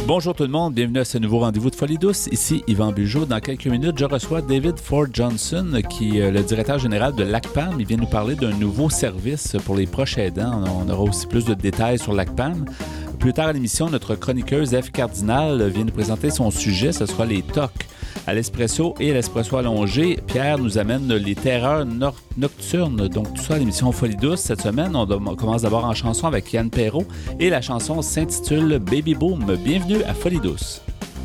Bonjour tout le monde, bienvenue à ce nouveau rendez-vous de Folie douce. Ici Yvan Bugeaud. Dans quelques minutes, je reçois David Ford Johnson, qui est le directeur général de l'ACPAM. Il vient nous parler d'un nouveau service pour les proches aidants. On aura aussi plus de détails sur l'ACPAM. Plus tard à l'émission, notre chroniqueuse Eve Cardinal vient nous présenter son sujet. Ce sera les TOC. À l'espresso et à l'espresso allongé, Pierre nous amène les terreurs nocturnes. Donc tout ça à l'émission Folie douce. Cette semaine, on commence d'abord en chanson avec Yann Perrault et la chanson s'intitule Baby Boom. Bienvenue à Folie douce.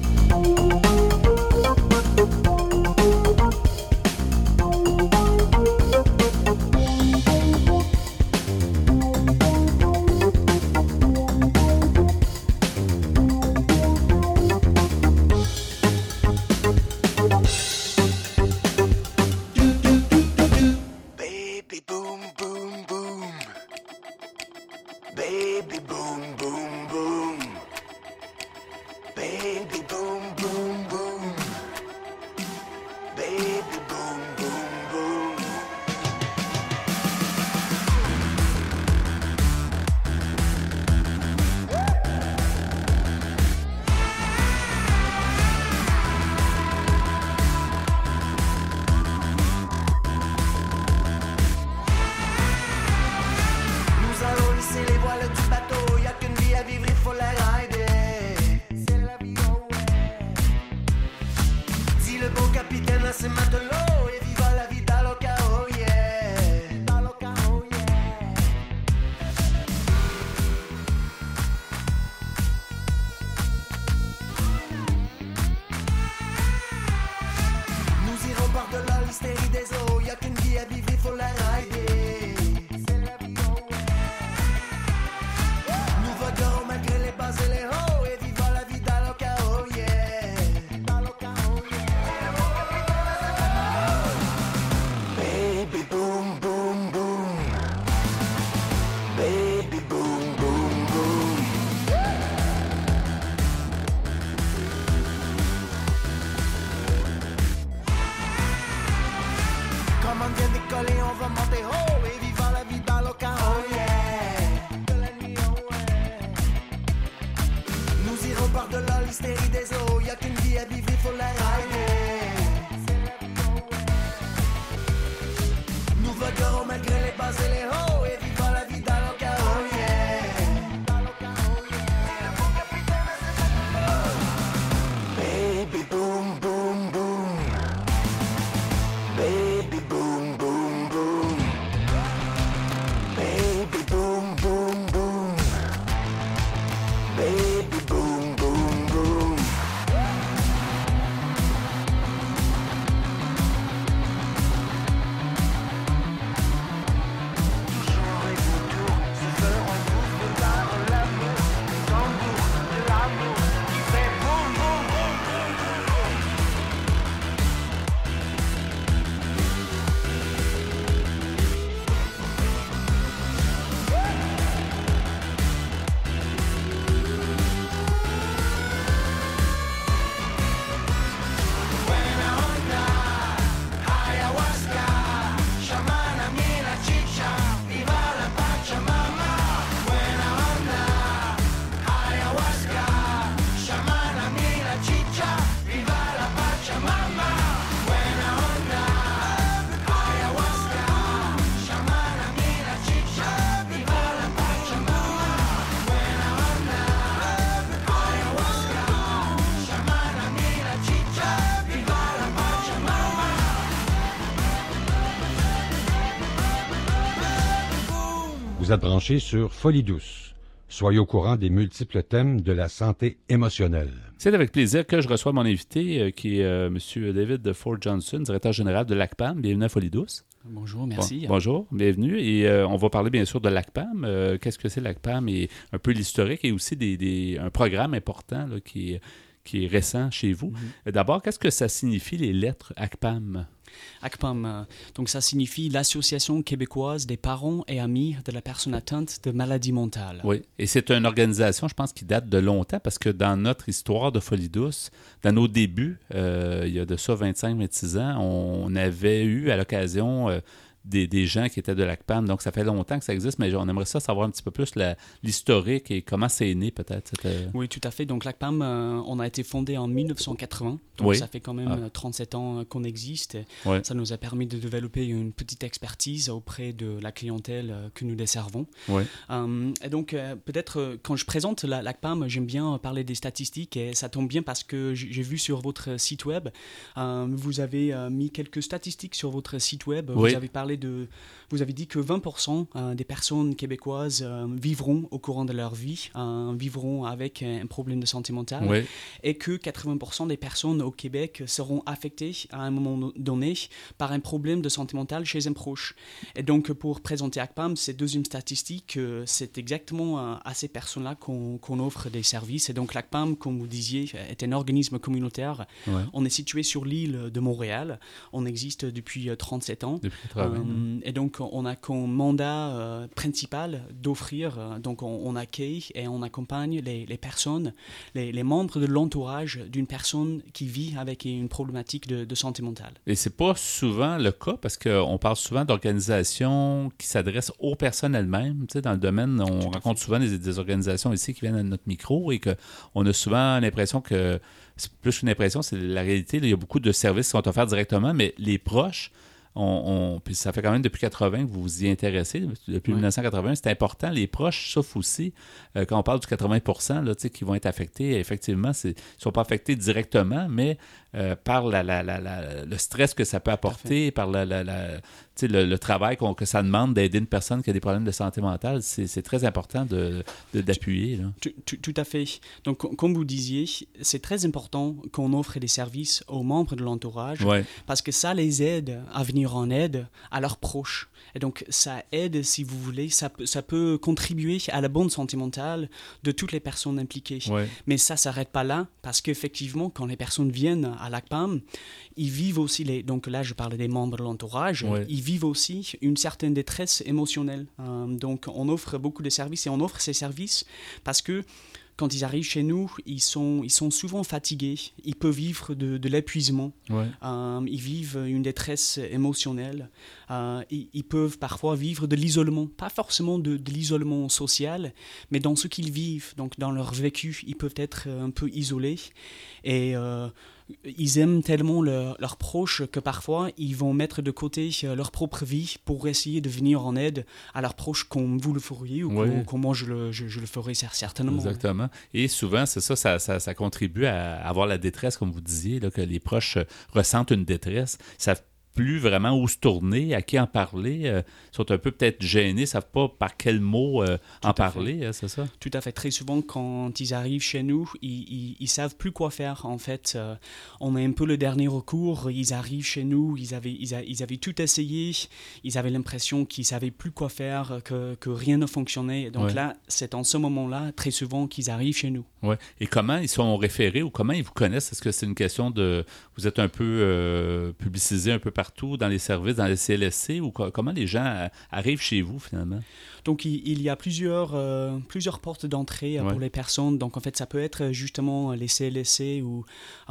Vous êtes branchés sur Folie douce. Soyez au courant des multiples thèmes de la santé émotionnelle. C'est avec plaisir que je reçois mon invité, qui est M. David Ford Johnson, directeur général de l'ACPAM. Bienvenue à Folie douce. Bonjour, merci. Bonjour, bienvenue. Et on va parler bien sûr de l'ACPAM. Qu'est-ce que c'est l'ACPAM et un peu l'historique et aussi un programme important là, qui est récent chez vous. Mm-hmm. D'abord, qu'est-ce que ça signifie les lettres ACPAM? ACPAM, donc ça signifie l'Association québécoise des parents et amis de la personne atteinte de maladie mentale. Oui, et c'est une organisation, je pense, qui date de longtemps parce que dans notre histoire de Folie douce, dans nos débuts, il y a de ça 25-26 ans, on avait eu à l'occasion des gens qui étaient de l'ACPAM. Donc, ça fait longtemps que ça existe, mais on aimerait ça savoir un petit peu plus l'historique et comment c'est né, peut-être. Oui, tout à fait. Donc, l'ACPAM, on a été fondé en 1980. Donc, ça fait quand même 37 ans qu'on existe. Oui. Ça nous a permis de développer une petite expertise auprès de la clientèle que nous desservons. Oui. Et donc, peut-être, quand je présente l'ACPAM, j'aime bien parler des statistiques et ça tombe bien parce que j'ai vu sur votre site web, vous avez mis quelques statistiques sur votre site web. Oui. Vous avez dit que 20% des personnes québécoises vivront au courant de leur vie, vivront avec un problème de santé mentale, Oui. et que 80% des personnes au Québec seront affectées à un moment donné par un problème de santé mentale chez un proche. Et donc, pour présenter ACPAM, cette deuxième statistique, c'est exactement à ces personnes-là qu'on offre des services. Et donc, l'ACPAM, comme vous disiez, est un organisme communautaire. Ouais. On est situé sur l'île de Montréal. On existe depuis 37 ans. Depuis 80. Et donc, on a comme mandat principal d'offrir, donc on accueille et on accompagne les personnes, les membres de l'entourage d'une personne qui vit avec une problématique de santé mentale. Et c'est pas souvent le cas parce qu'on parle souvent d'organisations qui s'adressent aux personnes elles-mêmes. Tu sais, dans le domaine, on rencontre souvent des organisations ici qui viennent à notre micro et qu'on a souvent l'impression que, c'est plus qu'une impression, c'est la réalité. Là, il y a beaucoup de services qui sont offerts directement, mais les proches, puis ça fait quand même depuis 80 que vous vous y intéressez, depuis 1980, c'est important. Les proches souffrent aussi. Quand on parle du 80% là, qui vont être affectés, effectivement, ils ne sont pas affectés directement, mais par le stress que ça peut apporter, par le travail que ça demande d'aider une personne qui a des problèmes de santé mentale, c'est très important d'appuyer. Là. Tout à fait. Donc, comme vous disiez, c'est très important qu'on offre des services aux membres de l'entourage parce que ça les aide à venir en aide à leurs proches. Et donc, ça aide, si vous voulez, ça peut contribuer à la bonne santé mentale de toutes les personnes impliquées. Ouais. Mais ça ne s'arrête pas là, parce qu'effectivement, quand les personnes viennent à l'ACPAM, ils vivent aussi, donc là, je parlais des membres de l'entourage, ils vivent aussi une certaine détresse émotionnelle. Donc, on offre beaucoup de services, et on offre ces services parce que quand ils arrivent chez nous, ils sont souvent fatigués. Ils peuvent vivre de l'épuisement. Ouais. Ils vivent une détresse émotionnelle. Ils peuvent parfois vivre de l'isolement. Pas forcément de l'isolement social, mais dans ce qu'ils vivent. Donc, dans leur vécu, ils peuvent être un peu isolés. Et ils aiment tellement leurs proches que parfois, ils vont mettre de côté leur propre vie pour essayer de venir en aide à leurs proches comme vous le feriez ou comme moi je le ferais certainement. Exactement. Et souvent, c'est ça contribue à avoir la détresse, comme vous disiez, là, que les proches ressentent une détresse. Ça plus vraiment où se tourner, à qui en parler, sont un peu peut-être gênés, ne savent pas par quel mot en parler, c'est ça? Tout à fait. Très souvent, quand ils arrivent chez nous, ils savent plus quoi faire. En fait, on est un peu le dernier recours. Ils arrivent chez nous, ils avaient tout essayé, ils avaient l'impression qu'ils savaient plus quoi faire, que rien ne fonctionnait. Donc là, c'est en ce moment-là, très souvent, qu'ils arrivent chez nous. Ouais. Et comment ils sont référés ou comment ils vous connaissent? Est-ce que c'est une question de... Vous êtes un peu publicisé un peu partout dans les services, dans les CLSC, ou comment les gens arrivent chez vous, finalement? Donc, il y a plusieurs portes d'entrée pour les personnes. Donc, en fait, ça peut être justement les CLSC ou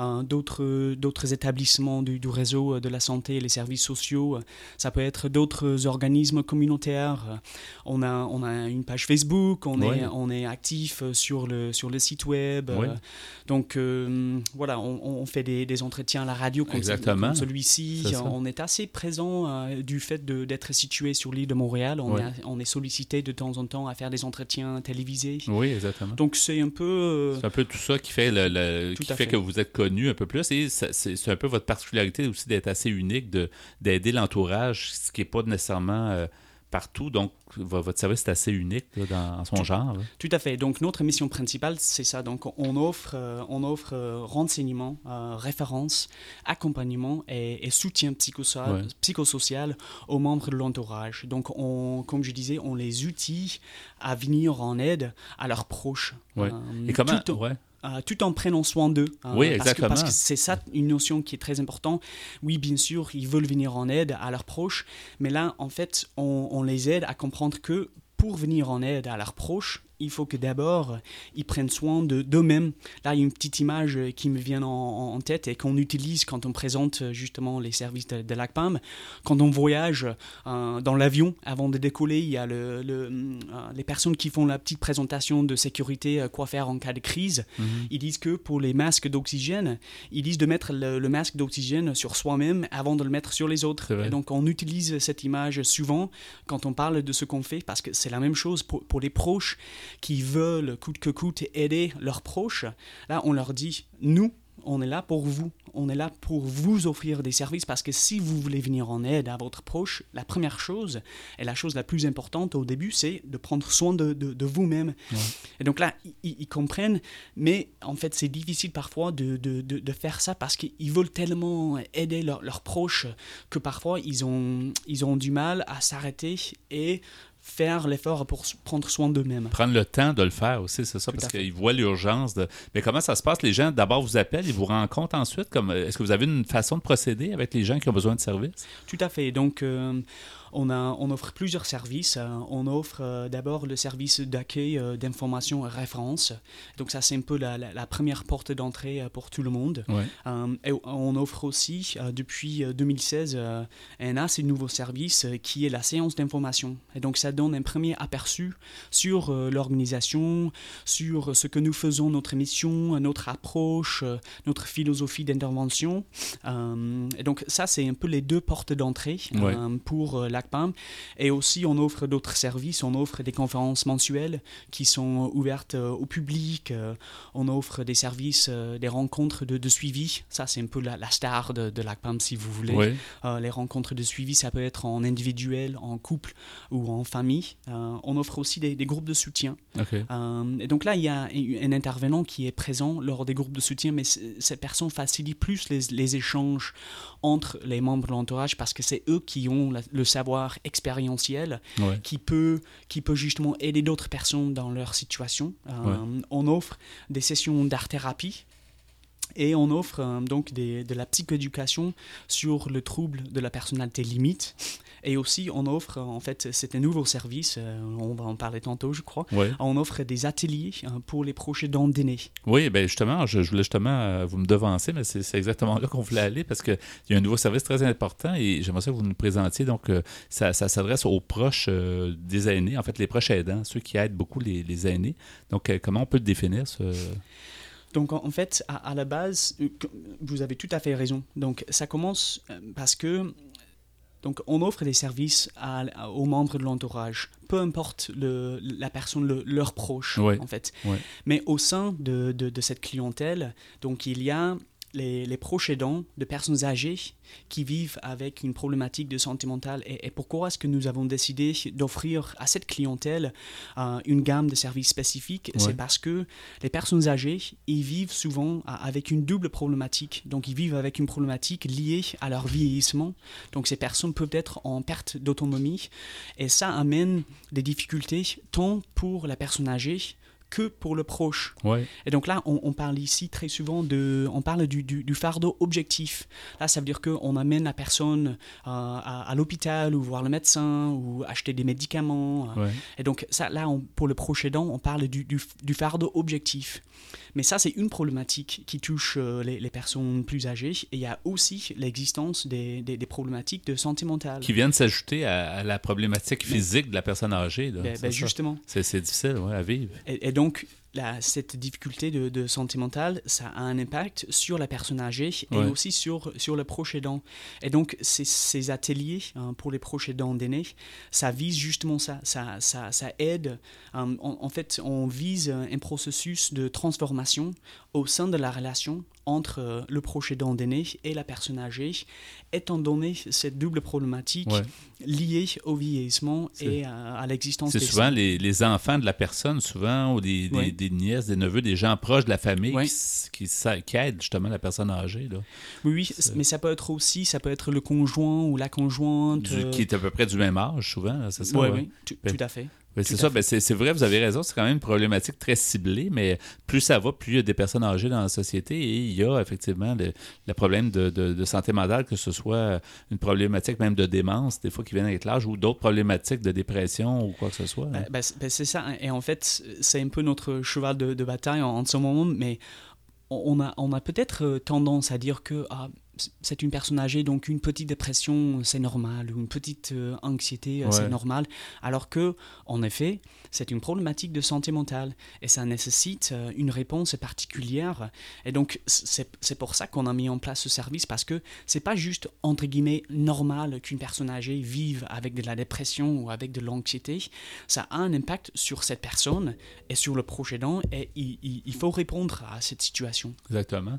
d'autres établissements du réseau de la santé et les services sociaux. Ça peut être d'autres organismes communautaires. On a une page Facebook, on est actif sur le site web. Donc, voilà, on fait des entretiens à la radio comme celui-ci. On est assez présent du fait d'être situé sur l'île de Montréal. On est sollicité de temps en temps à faire des entretiens télévisés. Oui, exactement. Donc, c'est un peu... C'est un peu tout ça qui fait, qui fait que vous êtes connu un peu plus. Et c'est un peu votre particularité aussi d'être assez unique, d'aider l'entourage, ce qui n'est pas nécessairement... partout, donc votre service est assez unique là, dans son genre. Là. Tout à fait. Donc notre mission principale, c'est ça. Donc on offre renseignements, références, accompagnement et soutien psychosocial aux membres de l'entourage. Donc comme je disais, on les outille à venir en aide à leurs proches. Ouais. Et comment tout en prenant soin d'eux. Oui, exactement. Parce que c'est ça une notion qui est très importante. Oui, bien sûr, ils veulent venir en aide à leurs proches, mais là, en fait, on les aide à comprendre que pour venir en aide à leurs proches, il faut que d'abord, ils prennent soin d'eux-mêmes. Là, il y a une petite image qui me vient en tête et qu'on utilise quand on présente justement les services de l'ACPAM. Quand on voyage dans l'avion, avant de décoller, il y a les personnes qui font la petite présentation de sécurité, quoi faire en cas de crise. Ils disent que pour les masques d'oxygène, ils disent de mettre le masque d'oxygène sur soi-même avant de le mettre sur les autres. Et donc, on utilise cette image souvent quand on parle de ce qu'on fait, parce que c'est la même chose pour les proches qui veulent coûte que coûte aider leurs proches. Là, on leur dit, nous, on est là pour vous. On est là pour vous offrir des services parce que si vous voulez venir en aide à votre proche, la première chose, et la chose la plus importante au début, c'est de prendre soin de vous-même. Ouais. Et donc là, ils comprennent, mais en fait, c'est difficile parfois de faire ça parce qu'ils veulent tellement aider leurs proches que parfois, ils ont du mal à s'arrêter et faire l'effort pour prendre soin d'eux-mêmes. Prendre le temps de le faire aussi, c'est ça, parce qu'ils voient l'urgence. Mais comment ça se passe? Les gens, d'abord, vous appellent, ils vous rencontrent ensuite? Est-ce que vous avez une façon de procéder avec les gens qui ont besoin de services? Tout à fait. Donc, on offre plusieurs services. On offre d'abord le service d'accueil d'information référence. Donc ça, c'est un peu la première porte d'entrée pour tout le monde. Ouais. Et on offre aussi, depuis 2016, un assez nouveau service qui est la séance d'information. Et donc ça donne un premier aperçu sur l'organisation, sur ce que nous faisons, notre mission, notre approche, notre philosophie d'intervention. Et donc ça, c'est un peu les deux portes d'entrée pour l'ACPAM. Et aussi, on offre d'autres services. On offre des conférences mensuelles qui sont ouvertes au public. On offre des services, des rencontres de suivi. Ça, c'est un peu la star de l'ACPAM, si vous voulez. Oui. Les rencontres de suivi, ça peut être en individuel, en couple ou en famille. On offre aussi des groupes de soutien. Okay. Et donc là, il y a un intervenant qui est présent lors des groupes de soutien, mais ces personnes facilitent plus les échanges entre les membres de l'entourage parce que c'est eux qui ont le savoir expérientiel qui peut justement aider d'autres personnes dans leur situation. On offre des sessions d'art-thérapie et on offre donc de la psychoéducation sur le trouble de la personnalité limite. Et aussi, on offre, en fait, c'est un nouveau service, on va en parler tantôt, je crois. Oui. On offre des ateliers pour les proches aidants d'aînés. Oui, bien justement, je voulais justement vous me devancer, mais c'est exactement là qu'on voulait aller parce qu'il y a un nouveau service très important et j'aimerais ça que vous nous présentiez. Donc, ça s'adresse aux proches des aînés, en fait, les proches aidants, ceux qui aident beaucoup les aînés. Donc, comment on peut le définir, ce... Donc, en fait, à la base, vous avez tout à fait raison. Donc, ça commence parce que donc, on offre des services aux membres de l'entourage, peu importe la personne, leurs proches, en fait. Ouais. Mais au sein de cette clientèle, donc, il y a les proches aidants de personnes âgées qui vivent avec une problématique de santé mentale. Et pourquoi est-ce que nous avons décidé d'offrir à cette clientèle une gamme de services spécifiques? C'est parce que les personnes âgées, ils vivent souvent avec une double problématique. Donc, ils vivent avec une problématique liée à leur vieillissement. Donc, ces personnes peuvent être en perte d'autonomie. Et ça amène des difficultés tant pour la personne âgée que pour le proche. Ouais. Et donc là, on parle ici très souvent on parle du fardeau objectif. Là, ça veut dire qu'on amène la personne à l'hôpital ou voir le médecin ou acheter des médicaments. Ouais. Et donc ça, là, pour le proche aidant, on parle du fardeau objectif. Mais ça, c'est une problématique qui touche les personnes plus âgées. Et il y a aussi l'existence des problématiques de santé mentale. Qui viennent s'ajouter à la problématique physique de la personne âgée. Là. Justement. C'est difficile à vivre. Et donc, cette difficulté de santé mentale, ça a un impact sur la personne âgée et aussi sur le proche aidant. Et donc, ces ateliers pour les proches aidants d'aînés, ça vise justement ça. Ça aide. En fait, on vise un processus de transformation au sein de la relation entre le proche aidant d'aîné et la personne âgée, étant donné cette double problématique liée au vieillissement et à l'existence des... C'est souvent les enfants de la personne, souvent, ou des nièces, des neveux, des gens proches de la famille qui aident justement la personne âgée. Là. Oui, mais ça peut être le conjoint ou la conjointe. Qui est à peu près du même âge, souvent, là, c'est ça? Oui, tout à fait. Oui, c'est ça. Ben, c'est vrai, vous avez raison. C'est quand même une problématique très ciblée, mais plus ça va, plus il y a des personnes âgées dans la société et il y a effectivement le problème de santé mentale, que ce soit une problématique même de démence, des fois qui viennent avec l'âge, ou d'autres problématiques de dépression ou quoi que ce soit. C'est ça. Et en fait, c'est un peu notre cheval de bataille en ce moment, mais on a peut-être tendance à dire que c'est une personne âgée, donc une petite dépression, c'est normal, ou une petite anxiété, c'est normal, alors que, en effet, c'est une problématique de santé mentale, et ça nécessite une réponse particulière, et donc c'est pour ça qu'on a mis en place ce service, parce que c'est pas juste, entre guillemets, normal qu'une personne âgée vive avec de la dépression ou avec de l'anxiété, ça a un impact sur cette personne et sur le proche aidant, et il faut répondre à cette situation. Exactement.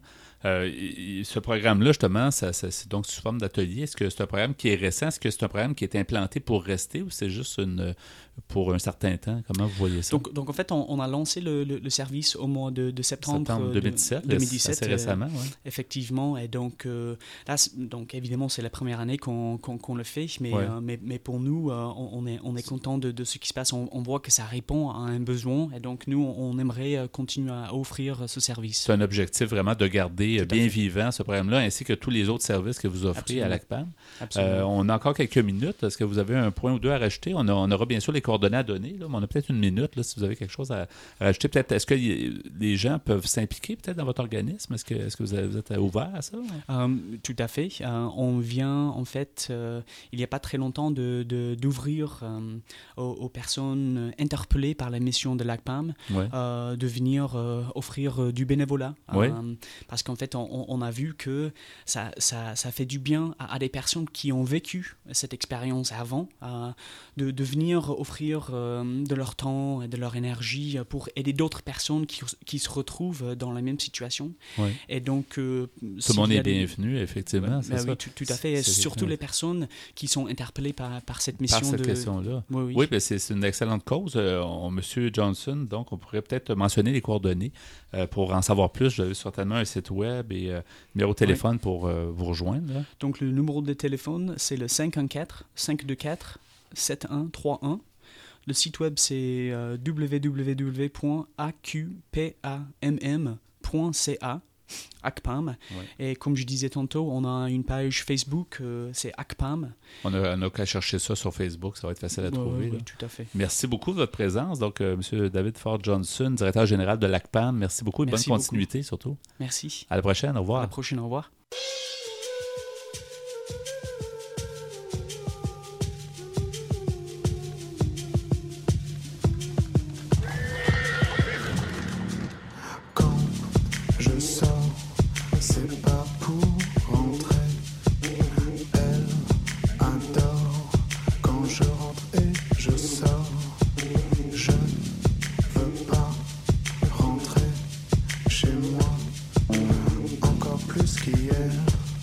Ce programme-là, justement, c'est donc sous forme d'atelier. Est-ce que c'est un programme qui est récent? Est-ce que c'est un programme qui est implanté pour rester ou c'est juste pour un certain temps? Comment vous voyez ça? Donc en fait, on a lancé le service au mois de septembre 2017. 2017 assez récemment, oui. Effectivement. Et donc, là, donc évidemment, c'est la première année qu'on le fait, mais pour nous, on est content de ce qui se passe. On voit que ça répond à un besoin, et donc nous, on aimerait continuer à offrir ce service. C'est un objectif vraiment de garder bien vivant ce programme-là, ainsi que tous les autres services que vous offrez à l'ACPAM. On a encore quelques minutes. Est-ce que vous avez un point ou deux à rajouter? On aura bien sûr les coordonnées à donner, là, mais on a peut-être une minute là, si vous avez quelque chose à rajouter. Peut-être, est-ce que les gens peuvent s'impliquer peut-être dans votre organisme? Est-ce que vous êtes ouvert à ça? Tout à fait. On vient, en fait, il n'y a pas très longtemps, d'ouvrir aux personnes interpellées par la mission de l'ACPAM de venir offrir du bénévolat. Parce qu'en fait, on a vu que ça fait du bien à des personnes qui ont vécu cette expérience avant, de venir offrir de leur temps et de leur énergie pour aider d'autres personnes qui se retrouvent dans la même situation. Et donc, tout le monde est bienvenu, effectivement. Oui, tout à fait. Et surtout les personnes qui sont interpellées par cette mission. Par cette question-là. Oui, ben c'est une excellente cause. Monsieur Johnson, donc, on pourrait peut-être mentionner les coordonnées pour en savoir plus. Vous avez certainement un site web et numéro de téléphone pour vous rejoindre. Là. Donc, le numéro de téléphone, c'est le 514-524-7131. Le site web, c'est www.aqpamm.ca. ACPAM. Et comme je disais tantôt, on a une page Facebook, c'est ACPAM. On n'a qu'à chercher ça sur Facebook, ça va être facile à trouver. Oui, tout à fait. Merci beaucoup de votre présence. Donc, M. David Ford Johnson, directeur général de l'ACPAM, merci beaucoup et bonne continuité surtout. Merci. À la prochaine, au revoir. À la prochaine, au revoir. Qu'hier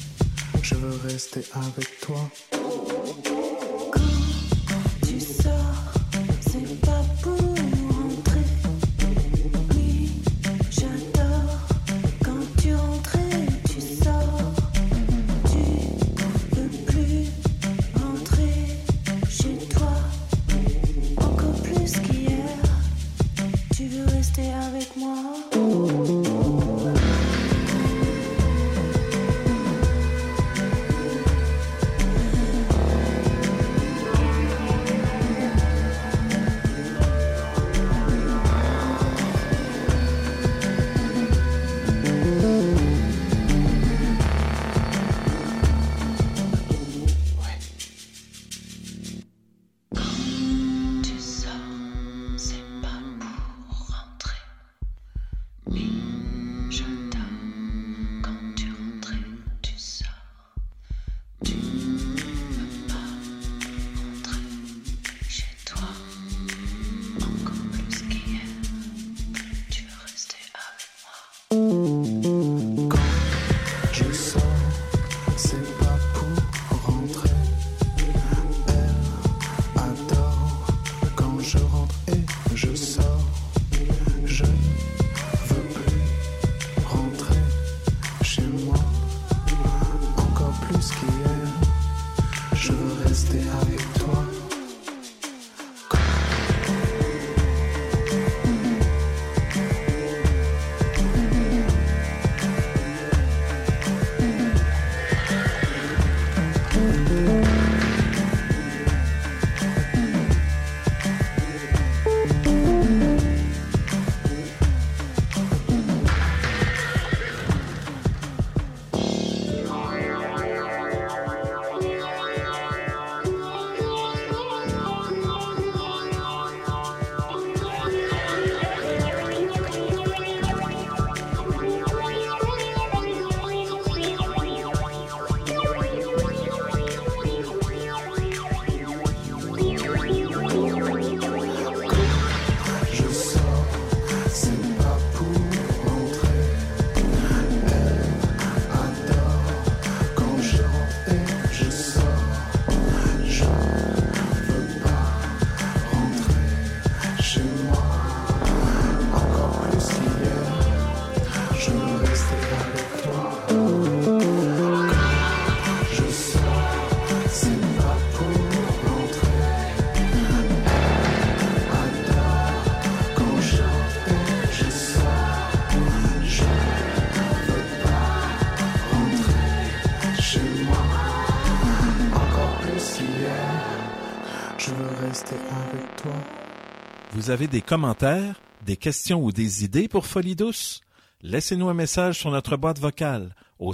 je veux rester avec toi. Vous avez des commentaires, des questions ou des idées pour Folie douce? Laissez-nous un message sur notre boîte vocale au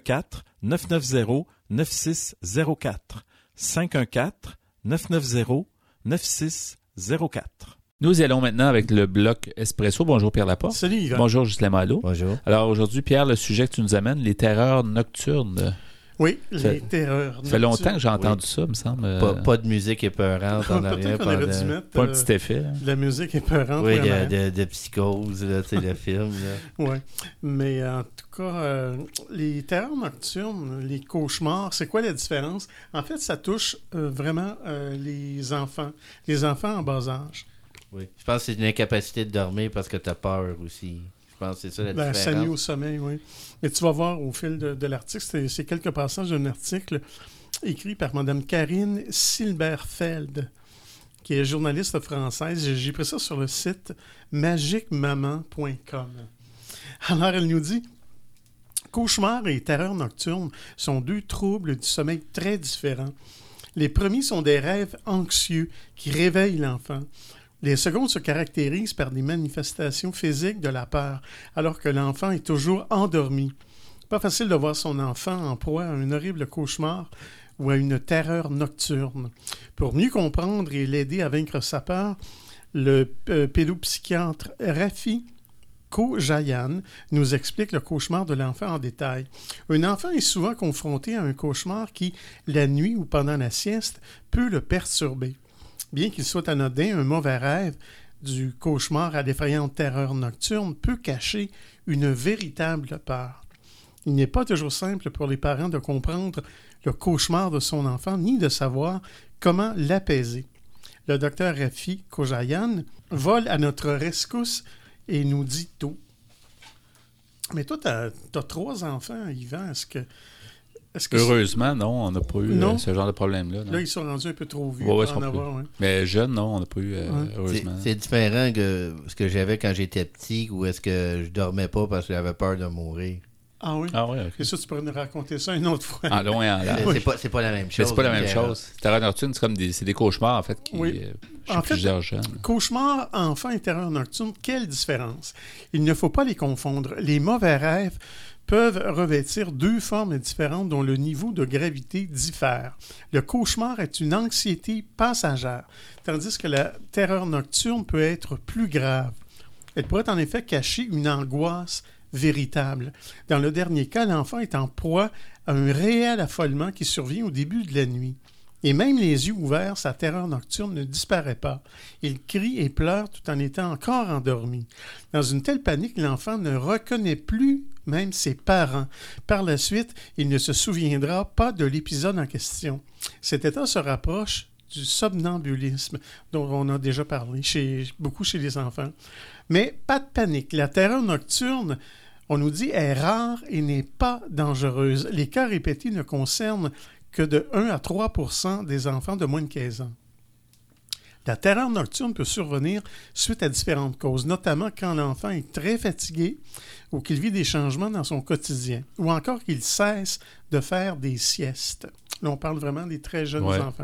514-990-9604. 514-990-9604. Nous y allons maintenant avec le bloc Espresso. Bonjour Pierre Laporte. Salut Yvan. Bonjour Ghislain Malo. Bonjour. Alors aujourd'hui, Pierre, le sujet que tu nous amènes, les terreurs nocturnes. Oui, les terreurs nocturnes. Ça fait longtemps que j'ai entendu ça, me semble. Pas de musique épeurante en arrière. Peut-être qu'on aurait dû mettre pas un petit effet. de la musique épeurante. Oui, de psychose, là, le film. Oui, mais en tout cas, les terreurs nocturnes, les cauchemars, c'est quoi la différence? En fait, ça touche vraiment les enfants en bas âge. Oui, je pense que c'est une incapacité de dormir parce que tu as peur aussi. Je pense que c'est ça la différence. Ça nuit au sommeil, oui. Mais tu vas voir au fil de l'article, c'est quelques passages d'un article écrit par Mme Karine Silberfeld, qui est journaliste française. J'ai pris ça sur le site magiquemaman.com. Alors, elle nous dit « Cauchemars et terreurs nocturnes sont deux troubles du sommeil très différents. Les premiers sont des rêves anxieux qui réveillent l'enfant. Les secondes se caractérisent par des manifestations physiques de la peur, alors que l'enfant est toujours endormi. Pas facile de voir son enfant en proie à un horrible cauchemar ou à une terreur nocturne. Pour mieux comprendre et l'aider à vaincre sa peur, le pédopsychiatre Rafi Kojayan nous explique le cauchemar de l'enfant en détail. Un enfant est souvent confronté à un cauchemar qui, la nuit ou pendant la sieste, peut le perturber. Bien qu'il soit anodin, un mauvais rêve du cauchemar à l'effrayante terreur nocturne peut cacher une véritable peur. Il n'est pas toujours simple pour les parents de comprendre le cauchemar de son enfant ni de savoir comment l'apaiser. Le docteur Rafi Kojayan vole à notre rescousse et nous dit tout. Mais toi, tu as 3 enfants, Yvan. Est-ce que heureusement, non, on n'a pas eu ce genre de problème-là. Là, ils sont rendus un peu trop vieux pour en avoir. Ouais. Mais jeunes, non, on n'a pas eu, heureusement. C'est différent que ce que j'avais quand j'étais petit, ou est-ce que je dormais pas parce que j'avais peur de mourir. Ah oui? Ah oui, OK. Et ça, tu pourrais nous raconter ça une autre fois. En long et en large. C'est pas la même chose. C'est pas la même chose. Terreur nocturne, c'est des cauchemars, en fait, qui chez plusieurs jeunes. Cauchemars, enfants et terreur nocturne, quelle différence? Il ne faut pas les confondre. Les mauvais rêves peuvent revêtir 2 formes différentes dont le niveau de gravité diffère. Le cauchemar est une anxiété passagère, tandis que la terreur nocturne peut être plus grave. Elle pourrait en effet cacher une angoisse véritable. Dans le dernier cas, l'enfant est en proie à un réel affolement qui survient au début de la nuit. Et même les yeux ouverts, sa terreur nocturne ne disparaît pas. Il crie et pleure tout en étant encore endormi. Dans une telle panique, l'enfant ne reconnaît plus même ses parents. Par la suite, il ne se souviendra pas de l'épisode en question. Cet état se rapproche du somnambulisme, dont on a déjà parlé beaucoup chez les enfants. Mais pas de panique. La terreur nocturne, on nous dit, est rare et n'est pas dangereuse. Les cas répétés ne concernent que de 1 à 3 % des enfants de moins de 15 ans. La terreur nocturne peut survenir suite à différentes causes, notamment quand l'enfant est très fatigué ou qu'il vit des changements dans son quotidien, ou encore qu'il cesse de faire des siestes. Là, on parle vraiment des très jeunes enfants.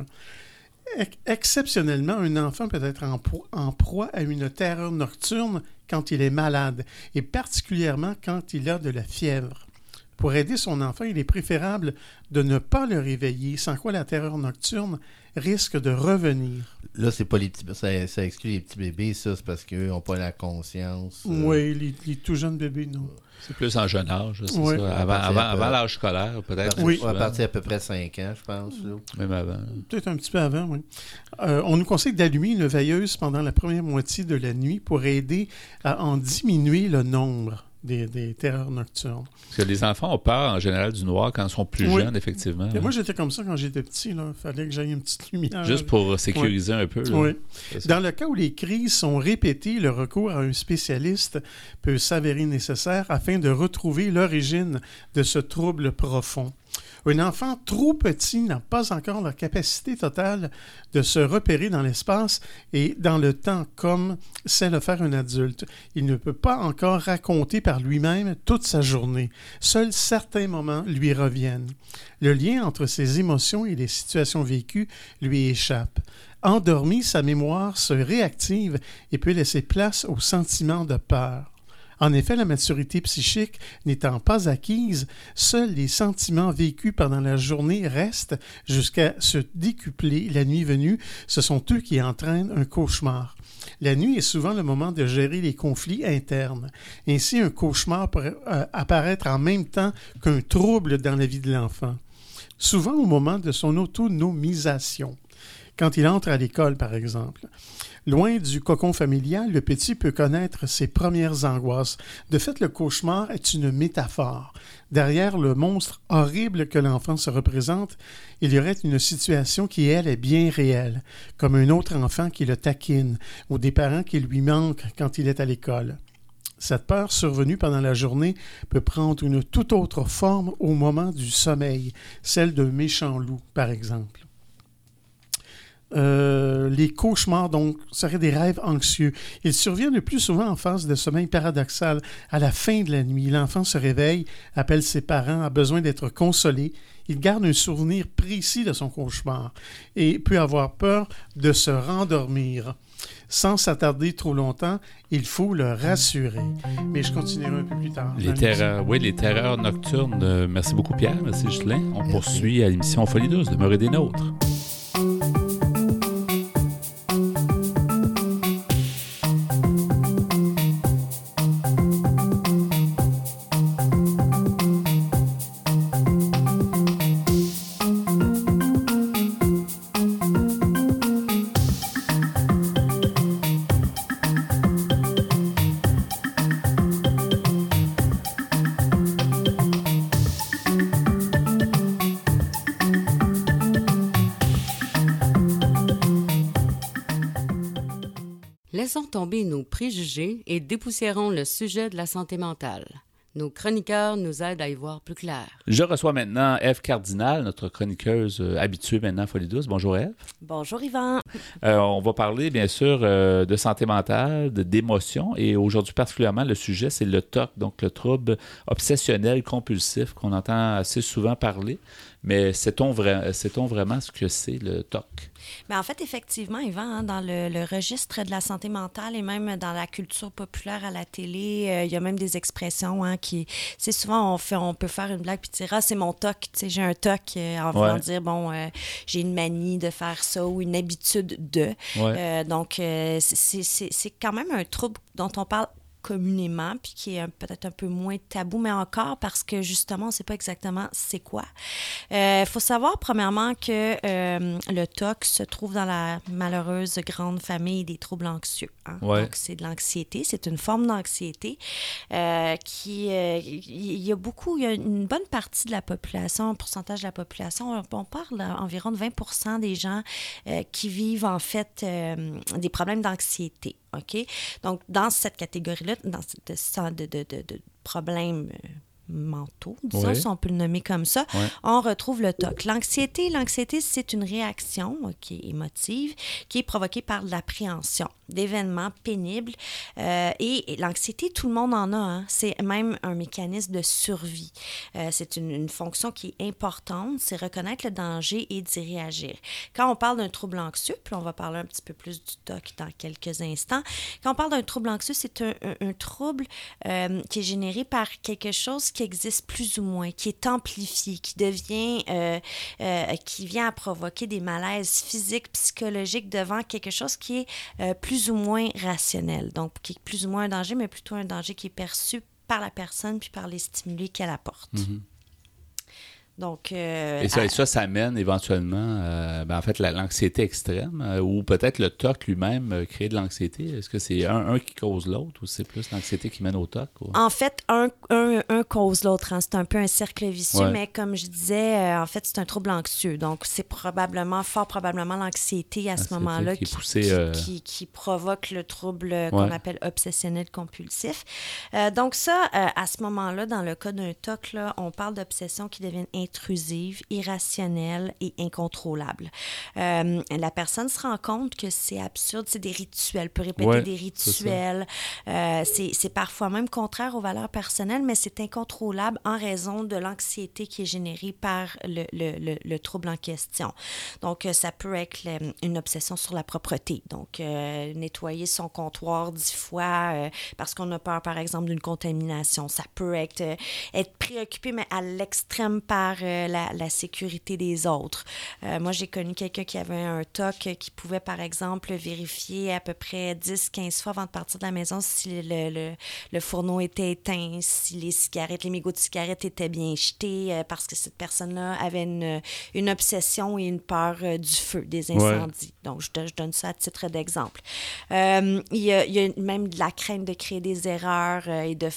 Exceptionnellement, un enfant peut être en proie à une terreur nocturne quand il est malade, et particulièrement quand il a de la fièvre. Pour aider son enfant, il est préférable de ne pas le réveiller, sans quoi la terreur nocturne risque de revenir. Là, c'est pas les petits, ça exclut les petits bébés, ça, c'est parce qu'eux n'ont pas la conscience. Oui, les tout jeunes bébés, non. C'est plus en jeune âge, c'est ça. Avant l'âge scolaire, peut-être. Oui. À partir à peu près 5 ans, je pense. Là. Même avant. Peut-être un petit peu avant, oui. On nous conseille d'allumer une veilleuse pendant la première moitié de la nuit pour aider à en diminuer le nombre des terreurs nocturnes. Parce que les enfants ont peur en général du noir quand ils sont plus jeunes, effectivement. Moi, j'étais comme ça quand j'étais petit. Il fallait que j'aille une petite lumière. Juste pour sécuriser un peu. Là. Oui. Dans le cas où les crises sont répétées, le recours à un spécialiste peut s'avérer nécessaire afin de retrouver l'origine de ce trouble profond. Un enfant trop petit n'a pas encore la capacité totale de se repérer dans l'espace et dans le temps comme sait le faire un adulte. Il ne peut pas encore raconter par lui-même toute sa journée. Seuls certains moments lui reviennent. Le lien entre ses émotions et les situations vécues lui échappe. Endormi, sa mémoire se réactive et peut laisser place aux sentiments de peur. En effet, la maturité psychique n'étant pas acquise, seuls les sentiments vécus pendant la journée restent jusqu'à se décupler la nuit venue. Ce sont eux qui entraînent un cauchemar. La nuit est souvent le moment de gérer les conflits internes. Ainsi, un cauchemar pourrait apparaître en même temps qu'un trouble dans la vie de l'enfant. Souvent au moment de son autonomisation. Quand il entre à l'école, par exemple. Loin du cocon familial, le petit peut connaître ses premières angoisses. De fait, le cauchemar est une métaphore. Derrière le monstre horrible que l'enfant se représente, il y aurait une situation qui, elle, est bien réelle, comme un autre enfant qui le taquine ou des parents qui lui manquent quand il est à l'école. Cette peur survenue pendant la journée peut prendre une toute autre forme au moment du sommeil, celle d'un méchant loup, par exemple. Les cauchemars, donc, seraient des rêves anxieux. Ils surviennent le plus souvent en phase de sommeil paradoxal. À la fin de la nuit, l'enfant se réveille, appelle ses parents, a besoin d'être consolé. Il garde un souvenir précis de son cauchemar et peut avoir peur de se rendormir. Sans s'attarder trop longtemps, il faut le rassurer. Mais je continuerai un peu plus tard. Les terreurs nocturnes. Merci beaucoup, Pierre. Merci, Ghislain. On poursuit à l'émission Folie douce. Demeurez des nôtres. Laissons tomber nos préjugés et dépoussiérons le sujet de la santé mentale. Nos chroniqueurs nous aident à y voir plus clair. Je reçois maintenant Ève Cardinal, notre chroniqueuse habituée maintenant à Folie douce. Bonjour Ève. Bonjour Yvan. On va parler bien sûr de santé mentale, d'émotions et aujourd'hui particulièrement le sujet c'est le TOC, donc le trouble obsessionnel compulsif qu'on entend assez souvent parler. Mais sait-on vraiment ce que c'est le TOC? Bien, en fait, effectivement, Yvan, dans le registre de la santé mentale et même dans la culture populaire à la télé, il y a même des expressions qui... C'est souvent, on peut faire une blague puis dire « Ah, c'est mon TOC, tu sais, j'ai un TOC » en voulant dire « Bon, j'ai une manie de faire ça ou une habitude de... » Donc, c'est quand même un trouble dont on parle communément, puis qui est peut-être un peu moins tabou, mais encore parce que, justement, on ne sait pas exactement c'est quoi. Il faut savoir, premièrement, que le TOC se trouve dans la malheureuse grande famille des troubles anxieux. Donc, c'est de l'anxiété, c'est une forme d'anxiété qui... il y a une bonne partie de la population, un pourcentage de la population, on parle environ de 20% des gens qui vivent, en fait, des problèmes d'anxiété. OK? Donc, dans cette catégorie-là, dans de problèmes mentaux, disons, si on peut le nommer comme ça, on retrouve le TOC. L'anxiété, c'est une réaction émotive qui est provoquée par l'appréhension d'événements pénibles. Et l'anxiété, tout le monde en a. C'est même un mécanisme de survie. C'est une fonction qui est importante, c'est reconnaître le danger et d'y réagir. Quand on parle d'un trouble anxieux, puis on va parler un petit peu plus du TOC dans quelques instants, quand on parle d'un trouble anxieux, c'est un trouble qui est généré par quelque chose qui existe plus ou moins, qui est amplifié, qui devient, qui vient à provoquer des malaises physiques, psychologiques devant quelque chose qui est plus ou moins rationnel, donc qui est plus ou moins un danger, mais plutôt un danger qui est perçu par la personne puis par les stimuli qu'elle apporte. Mm-hmm. Donc, et ça amène éventuellement, en fait, l'anxiété extrême, ou peut-être le TOC lui-même crée de l'anxiété. Est-ce que c'est un qui cause l'autre, ou c'est plus l'anxiété qui mène au TOC? Ou... En fait, un cause l'autre. C'est un peu un cercle vicieux, mais comme je disais, en fait, c'est un trouble anxieux. Donc, c'est fort probablement l'anxiété à ce moment-là qui provoque le trouble qu'on appelle obsessionnel compulsif. Donc ça, à ce moment-là, dans le cas d'un TOC, là, on parle d'obsessions qui deviennent intrusive, irrationnelle et incontrôlable. La personne se rend compte que c'est absurde, c'est des rituels, peut répéter des rituels. C'est parfois même contraire aux valeurs personnelles, mais c'est incontrôlable en raison de l'anxiété qui est générée par le trouble en question. Donc, ça peut être une obsession sur la propreté. Donc, nettoyer son comptoir 10 fois parce qu'on a peur, par exemple, d'une contamination. Ça peut être préoccupé, mais à l'extrême par la sécurité des autres. Moi, j'ai connu quelqu'un qui avait un TOC qui pouvait, par exemple, vérifier à peu près 10-15 fois avant de partir de la maison si le fourneau était éteint, si les mégots de cigarettes étaient bien jetés, parce que cette personne-là avait une obsession et une peur du feu, des incendies. Donc, je donne ça à titre d'exemple. Il y a même de la crainte de créer des erreurs et de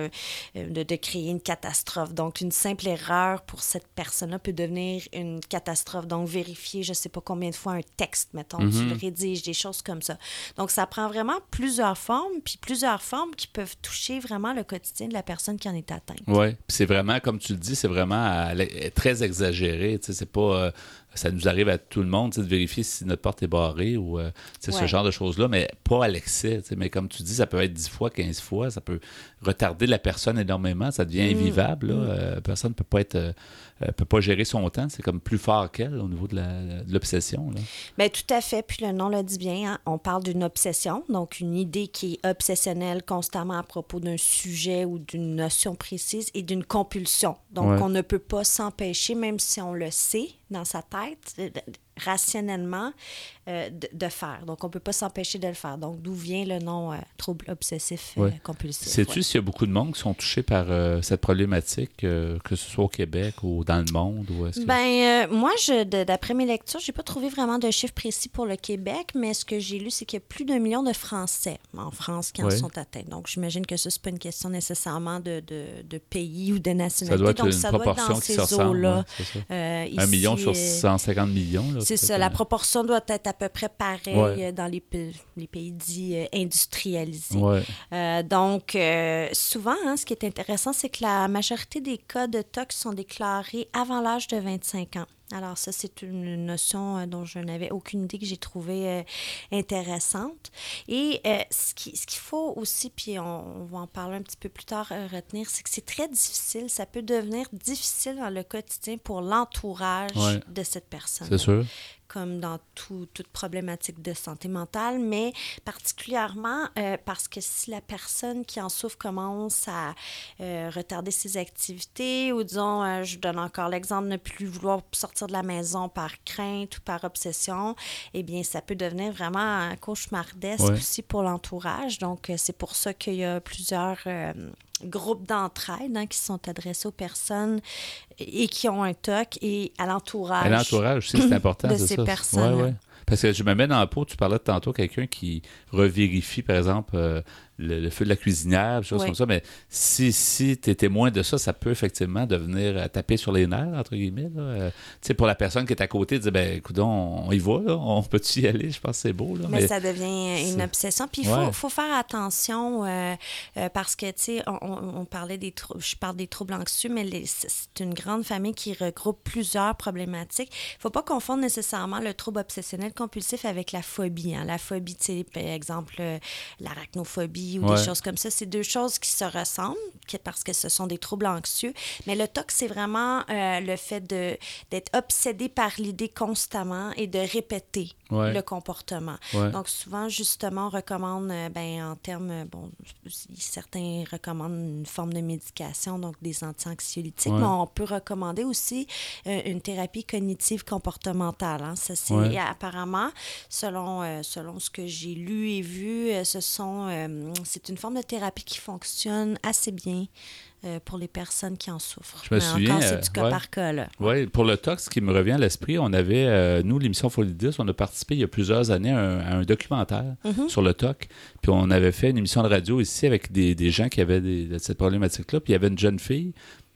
créer une catastrophe. Donc, une simple erreur pour cette personne-là peut devenir une catastrophe. Donc, vérifier, je ne sais pas combien de fois un texte, mettons, tu le rédiges, des choses comme ça. Donc, ça prend vraiment plusieurs formes qui peuvent toucher vraiment le quotidien de la personne qui en est atteinte. Oui, puis c'est vraiment, comme tu le dis, c'est vraiment très exagéré. Tu sais, c'est pas... ça nous arrive à tout le monde de vérifier si notre porte est barrée ou ce genre de choses-là, mais pas à l'excès. Mais comme tu dis, ça peut être 10 fois, 15 fois, ça peut retarder la personne énormément, ça devient invivable. La personne ne peut pas gérer son temps, c'est comme plus fort qu'elle au niveau de l'obsession. Bien, tout à fait, puis le nom le dit bien, hein? On parle d'une obsession, donc une idée qui est obsessionnelle constamment à propos d'un sujet ou d'une notion précise et d'une compulsion. Donc, on ne peut pas s'empêcher, même si on le sait dans sa tête, rationnellement, de faire. Donc, on ne peut pas s'empêcher de le faire. Donc, d'où vient le nom trouble obsessif compulsif. Sais-tu s'il y a beaucoup de monde qui sont touchés par cette problématique, que ce soit au Québec ou dans le monde? Ou est-ce que... moi, d'après mes lectures, je n'ai pas trouvé vraiment de chiffres précis pour le Québec, mais ce que j'ai lu, c'est qu'il y a plus d'1 million de Français en France qui en sont atteints. Donc, j'imagine que ça, ce n'est pas une question nécessairement de pays ou de nationalité. Ça doit être donc, une proportion qui se ressemble. 1 million sur 150 millions. Là, c'est ça. La proportion doit être à peu près pareille dans les pays dits industrialisés. Donc, souvent, ce qui est intéressant, c'est que la majorité des cas de TOC sont déclarés avant l'âge de 25 ans. Alors ça, c'est une notion dont je n'avais aucune idée, que j'ai trouvée intéressante. Et ce qu'il faut aussi, puis on va en parler un petit peu plus tard, retenir, c'est que c'est très difficile, ça peut devenir difficile dans le quotidien pour l'entourage de cette personne. C'est sûr. Comme dans toute problématique de santé mentale, mais particulièrement parce que si la personne qui en souffre commence à retarder ses activités, ou disons, je donne encore l'exemple, ne plus vouloir sortir de la maison par crainte ou par obsession, eh bien, ça peut devenir vraiment cauchemardesque aussi pour l'entourage. Donc, c'est pour ça qu'il y a plusieurs groupes d'entraide qui sont adressés aux personnes et qui ont un TOC et à l'entourage. À l'entourage aussi, c'est important. de ces personnes. Oui. Parce que je me mets dans la peau, tu parlais tantôt quelqu'un qui revérifie, par exemple, le feu de la cuisinière, des choses comme ça, mais si tu es témoin de ça, ça peut effectivement devenir taper sur les nerfs, entre guillemets. Tu sais, pour la personne qui est à côté, dire, ben écoute, on y va, là, on peut-y y aller, je pense que c'est beau. Là, mais ça devient une obsession. Puis il faut faire attention parce que, tu sais, on parlait je parle des troubles anxieux, mais c'est une grande famille qui regroupe plusieurs problématiques. Il ne faut pas confondre nécessairement le trouble obsessionnel compulsif avec la phobie. La phobie, tu sais, par exemple, l'arachnophobie ou des choses comme ça, c'est deux choses qui se ressemblent parce que ce sont des troubles anxieux. Mais le TOC, c'est vraiment le fait d'être obsédé par l'idée constamment et de répéter le comportement. Donc, souvent, justement, on recommande, en termes, certains recommandent une forme de médication, donc des anti-anxiolytiques, mais on peut recommander aussi une thérapie cognitive comportementale. Ça, c'est apparemment, selon ce que j'ai lu et vu, c'est une forme de thérapie qui fonctionne assez bien pour les personnes qui en souffrent. Je me souviens, encore, c'est du cas par cas. Oui, pour le TOC, ce qui me revient à l'esprit, on avait, nous, l'émission Folie 10, on a participé il y a plusieurs années à un documentaire sur le TOC. Puis on avait fait une émission de radio ici avec des gens qui avaient cette problématique-là. Puis il y avait une jeune fille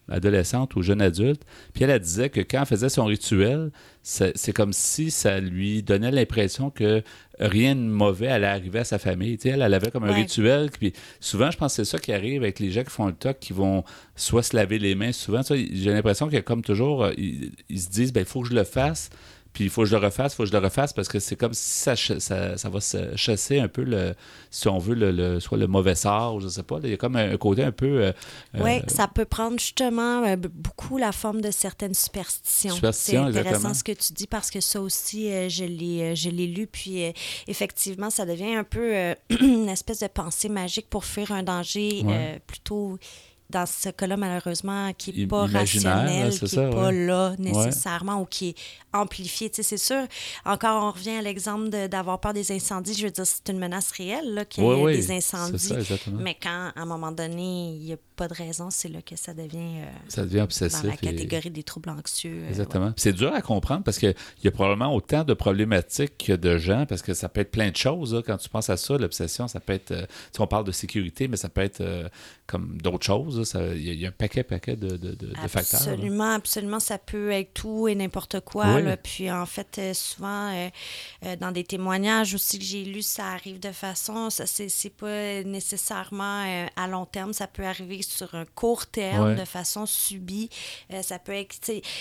adolescente ou jeune adulte. Puis elle disait que quand elle faisait son rituel, c'est comme si ça lui donnait l'impression que rien de mauvais allait arriver à sa famille. Tu sais, elle avait comme un rituel. Puis souvent, je pense que c'est ça qui arrive avec les gens qui font le TOC, qui vont soit se laver les mains. Souvent, ça, j'ai l'impression que comme toujours, ils se disent, il faut que je le fasse. Puis il faut que je le refasse, parce que c'est comme si ça va se chasser un peu, si on veut, soit le mauvais sort, je ne sais pas. Il y a comme un côté un peu... oui, ça peut prendre justement beaucoup la forme de certaines superstitions. C'est intéressant exactement. Ce que tu dis, parce que ça aussi, je l'ai lu, puis effectivement, ça devient un peu une espèce de pensée magique pour fuir un danger plutôt... Dans ce cas-là, malheureusement, qui n'est pas rationnel, qui n'est pas là nécessairement ou qui est amplifié. Tu sais, c'est sûr, encore, on revient à l'exemple d'avoir peur des incendies. Je veux dire, c'est une menace réelle là, qu'il y ait des incendies. C'est ça, exactement. Mais quand, à un moment donné, il n'y a pas de raison, c'est là que ça devient obsessif. Dans la catégorie des troubles anxieux. Exactement. C'est dur à comprendre parce qu'il y a probablement autant de problématiques que de gens, parce que ça peut être plein de choses. Là, quand tu penses à ça, l'obsession, ça peut être... si on parle de sécurité, mais ça peut être comme d'autres choses. Il y a un paquet de facteurs. Absolument. Ça peut être tout et n'importe quoi. Là. Puis en fait, souvent, dans des témoignages aussi que j'ai lus, ça arrive de façon... C'est pas nécessairement à long terme. Ça peut arriver sur un court terme, de façon subie. Ça peut être...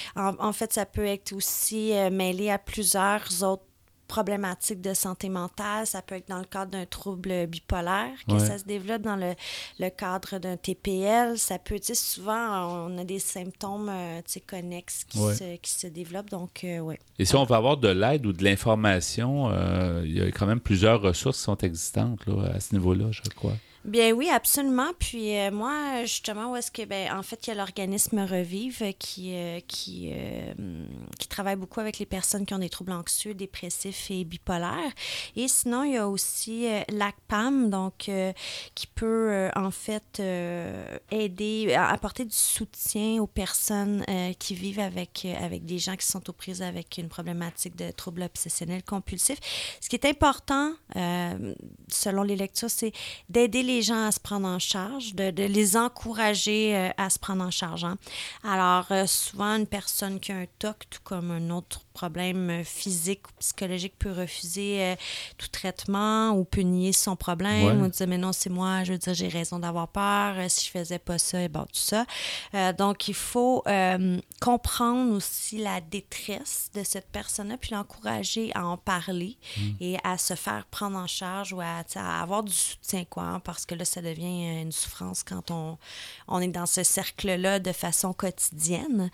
En fait, ça peut être aussi mêlé à plusieurs autres problématiques de santé mentale. Ça peut être dans le cadre d'un trouble bipolaire que ça se développe, dans le cadre d'un TPL. Ça peut, tu sais, souvent, on a des symptômes connexes qui se développent. Donc, Et si on veut avoir de l'aide ou de l'information, il y a quand même plusieurs ressources qui sont existantes là, à ce niveau-là, je crois. Bien oui, absolument. Puis moi, justement, où est-ce que, en fait, il y a l'organisme Revive qui travaille beaucoup avec les personnes qui ont des troubles anxieux, dépressifs et bipolaires. Et sinon, il y a aussi l'ACPAM, donc qui peut, en fait, aider, apporter du soutien aux personnes qui vivent avec des gens qui sont aux prises avec une problématique de troubles obsessionnels compulsifs. Ce qui est important, selon les lectures, c'est d'aider les gens à se prendre en charge, de les encourager à se prendre en charge. Hein. Alors, souvent, une personne qui a un TOC, tout comme un autre problème physique ou psychologique, peut refuser tout traitement ou peut nier son problème ou dire « mais non, c'est moi, je veux dire, j'ai raison d'avoir peur, si je faisais pas ça, et bon, tout ça ». Donc, il faut comprendre aussi la détresse de cette personne-là, puis l'encourager à en parler et à se faire prendre en charge ou à avoir du soutien, quoi, hein, parce que là, ça devient une souffrance quand on est dans ce cercle-là de façon quotidienne.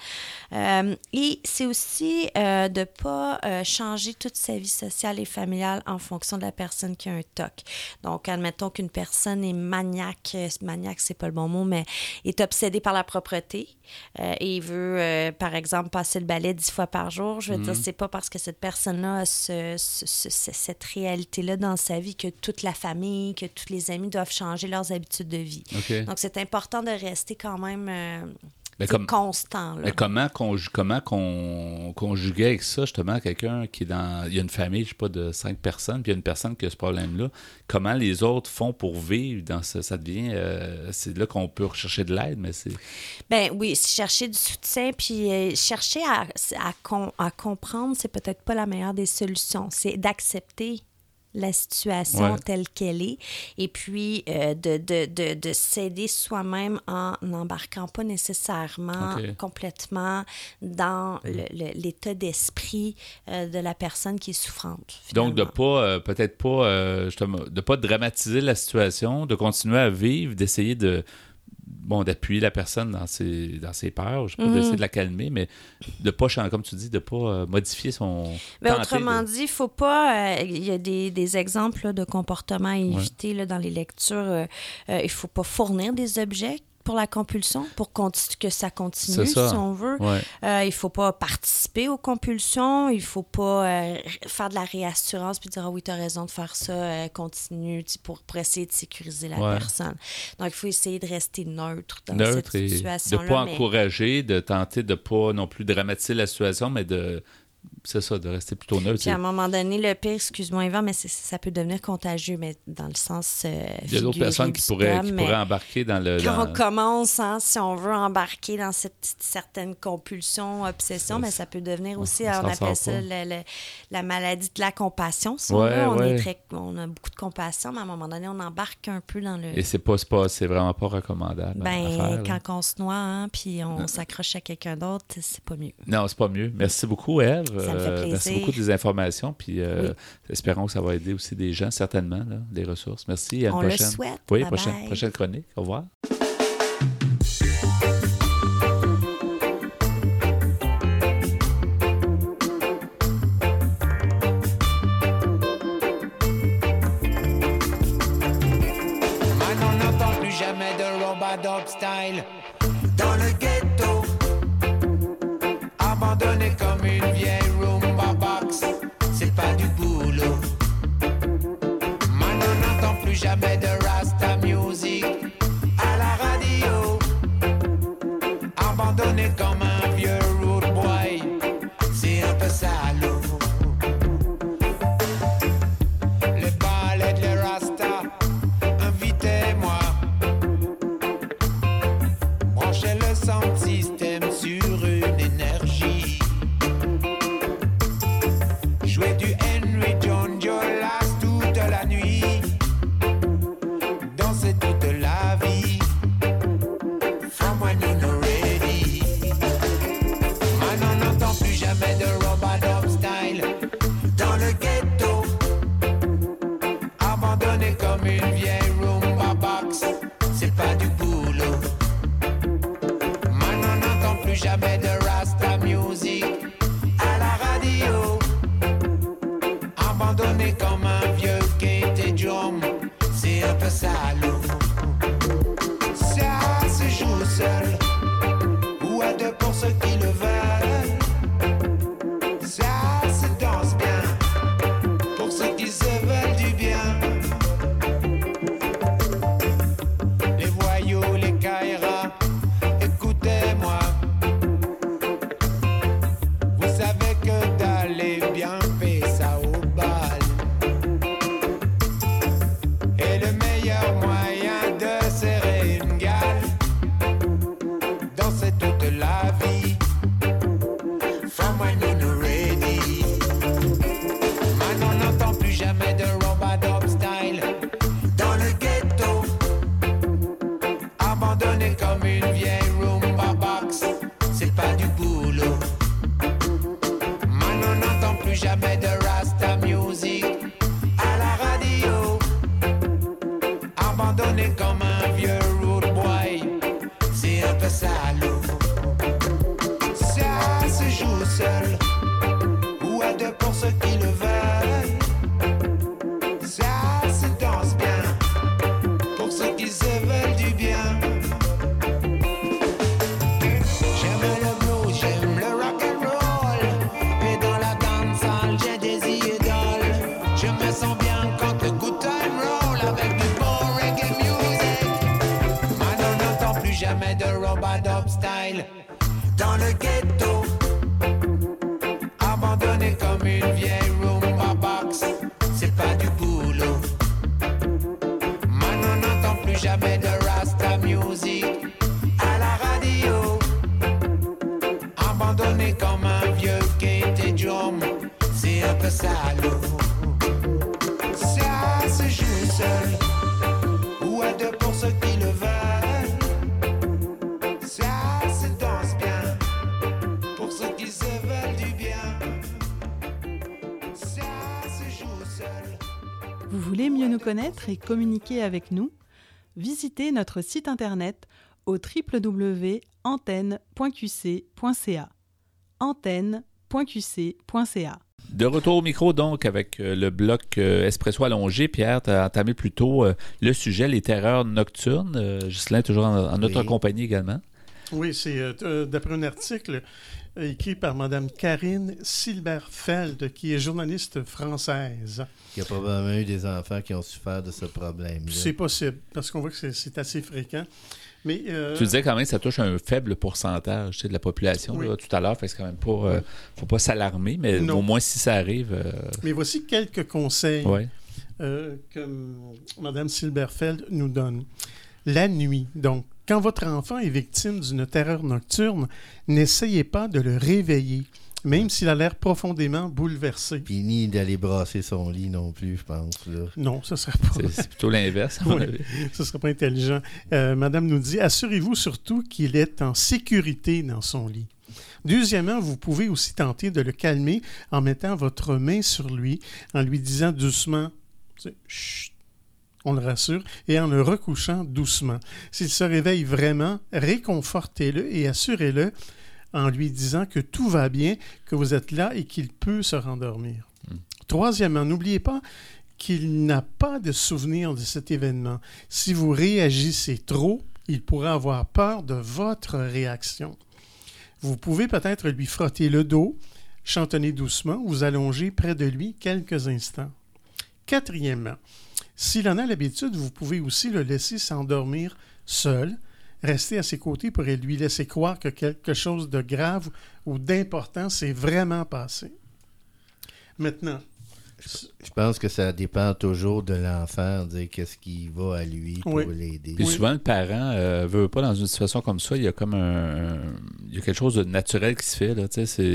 Et c'est aussi de ne pas changer toute sa vie sociale et familiale en fonction de la personne qui a un TOC. Donc, admettons qu'une personne est maniaque, c'est pas le bon mot, mais est obsédée par la propreté et il veut, par exemple, passer le balai 10 fois par jour. Je veux dire, c'est pas parce que cette personne-là a cette réalité-là dans sa vie que toute la famille, que tous les amis doivent changer leurs habitudes de vie. Okay. Donc, c'est important de rester quand même constant. Là. Mais comment conjuguer avec ça, justement, quelqu'un qui est dans... Il y a une famille, je sais pas, de 5 personnes, puis il y a une personne qui a ce problème-là. Comment les autres font pour vivre dans ça? Ça devient... c'est là qu'on peut rechercher de l'aide, mais c'est... Ben oui, chercher du soutien, puis chercher à comprendre, c'est peut-être pas la meilleure des solutions. C'est d'accepter la situation telle qu'elle est, et puis de s'aider soi-même en n'embarquant pas nécessairement complètement dans l'état d'esprit de la personne qui est souffrante. Finalement. Donc, de pas, peut-être pas, justement, de pas dramatiser la situation, de continuer à vivre, d'essayer d'appuyer la personne dans ses peurs, je peux essayer de la calmer, mais de pas, comme tu dis, de pas modifier son... Mais autrement dit, il faut pas... Il y a des exemples là, de comportements à éviter là, dans les lectures. Il faut pas fournir des objets pour la compulsion, pour que ça continue, si on veut. Ouais. Il ne faut pas participer aux compulsions, il ne faut pas faire de la réassurance puis dire « Ah oui, tu as raison de faire ça, continue », pour essayer de sécuriser la personne. Donc, il faut essayer de rester neutre dans cette situation-là. De ne pas encourager, de tenter de ne pas non plus dramatiser la situation, mais de c'est ça, de rester plutôt neutre. Puis à un moment donné, le pire, excuse-moi Yvan, mais ça peut devenir contagieux, mais dans le sens il y a d'autres personnes qui pourraient embarquer dans le... Quand on commence, si on veut embarquer dans cette certaine compulsion, obsession, mais ça peut devenir aussi, on appelle ça la maladie de la compassion. Si on a beaucoup de compassion, mais à un moment donné, on embarque un peu dans le... Et c'est vraiment pas recommandable. Quand on se noie, puis on s'accroche à quelqu'un d'autre, c'est pas mieux. Non, c'est pas mieux. Merci beaucoup, Ève. Ça me fait plaisir. Merci beaucoup des informations, puis espérons que ça va aider aussi des gens, certainement, là, des ressources. Merci. À une prochaine. Le souhaite. Oui, bye prochaine chronique. Au revoir. Maintenant, on n'entend plus jamais de Robadop style dans le ghetto, abandonné comme une vieille rumba box. C'est pas du boulot. Maintenant, on n'entend plus jamais de Rasta music à la radio, abandonné comme un vieux rude boy. C'est un peu salaud. Les ballets, les Rasta, invitez-moi. Branchez le sound system sur une énergie. Jouez du Henry John Jolas toute la nuit. Dansez toute la vie. From when you're not ready. Maintenant, on n'entend plus jamais de Robadop style dans le ghetto, abandonné comme une vieille rumba box. C'est pas du boulot. Maintenant, on n'entend plus jamais de Rasta music à la radio, abandonné comme un vieux Kate Drum. C'est un peu salaud. Ça se joue seul ou à deux pour ceux qui le veulent. Ça se danse bien pour ceux qui se veulent du bien. Les voyous, les Kaira, écoutez-moi. Vous savez que d'aller bien payer ça au bal est le meilleur moyen de serrer une gale. Danser toute la vie. From when you're not ready. Maintenant, on n'entend plus jamais de Robadop style dans le ghetto, abandonné comme une vieille rumba box. C'est pas du boulot. Maintenant, on n'entend plus jamais de Rasta music à la radio, abandonné comme un vieux rude boy. C'est un peu salaud. Ça se joue seul ou à deux pour ceux qui le veulent. Ça se danse bien pour ceux qui se veulent du bien. J'aime le blues, j'aime le rock and roll, et dans la dancehall j'ai des idoles. Je me sens bien quand le good time roll avec du bon reggae music. Maintenant, on n'entend plus jamais de Robadop style dans le ghetto, abandonné comme une vieille rumba box. C'est pas du boulot. Maintenant, on n'entend plus jamais de Rasta music à la radio, abandonné comme un vieux Kate Drum. C'est un peu salaud. Ça se joue seul ou à deux pour ceux qui le veulent. Ça se danse bien pour ceux qui se veulent du bien. Ça se joue seul. Vous voulez mieux nous connaître et communiquer avec nous? Visitez notre site internet au www.antenne.qc.ca. antenne.qc.ca. De retour au micro, donc, avec le bloc Espresso allongé. Pierre, tu as entamé plus tôt le sujet, les terreurs nocturnes. Ghislain, toujours en notre compagnie également. Oui, c'est d'après un article écrit par Mme Karine Silberfeld, qui est journaliste française. Il y a probablement eu des enfants qui ont souffert de ce problème-là. C'est possible, parce qu'on voit que c'est assez fréquent. Mais, tu disais quand même que ça touche un faible pourcentage de la population oui. là, tout à l'heure, fait que c'est quand même pas... faut pas s'alarmer, mais au moins si ça arrive... Mais voici quelques conseils que Mme Silberfeld nous donne. La nuit, donc, quand votre enfant est victime d'une terreur nocturne, n'essayez pas de le réveiller, même s'il a l'air profondément bouleversé. Puis ni d'aller brasser son lit non plus, je pense. Là. Non, ce serait pas... C'est plutôt l'inverse, à mon avis. Ce serait pas intelligent. Madame nous dit, assurez-vous surtout qu'il est en sécurité dans son lit. Deuxièmement, vous pouvez aussi tenter de le calmer en mettant votre main sur lui, en lui disant doucement « Chut ». On le rassure, et en le recouchant doucement. S'il se réveille vraiment, réconfortez-le et assurez-le en lui disant que tout va bien, que vous êtes là et qu'il peut se rendormir. Troisièmement, n'oubliez pas qu'il n'a pas de souvenir de cet événement. Si vous réagissez trop, il pourrait avoir peur de votre réaction. Vous pouvez peut-être lui frotter le dos, chantonner doucement, vous allonger près de lui quelques instants. Quatrièmement, s'il en a l'habitude, vous pouvez aussi le laisser s'endormir seul, rester à ses côtés pour lui laisser croire que quelque chose de grave ou d'important s'est vraiment passé. Maintenant, je pense que ça dépend toujours de l'enfant, dire qu'est-ce qui va à lui pour l'aider. Puis souvent, le parent veut pas dans une situation comme ça, il y a comme il y a quelque chose de naturel qui se fait. Là,